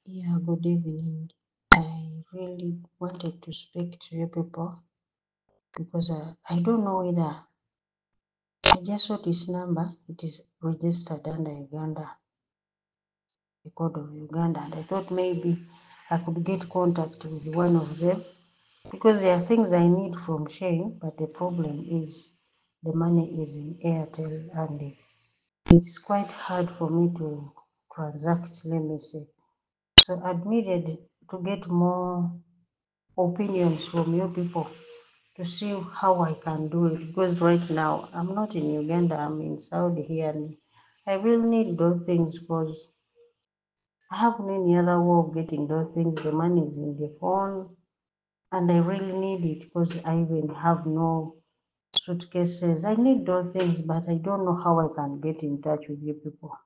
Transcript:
Yeah, good evening. I really wanted to speak to you people because I don't know whether I just saw this number. It is registered under Uganda, the code of Uganda, and I thought maybe I could get contact with one of them because there are things I need from Shane, but the problem is the money is in Airtel and it's quite hard for me to transact, let me say. So I needed to get more opinions from you people to see how I can do it because right now I'm not in Uganda, I'm in Saudi here and I really need those things because I have any other way of getting those things. The money is in the phone and I really need it because I even have no suitcases. I need those things, but I don't know how I can get in touch with you people.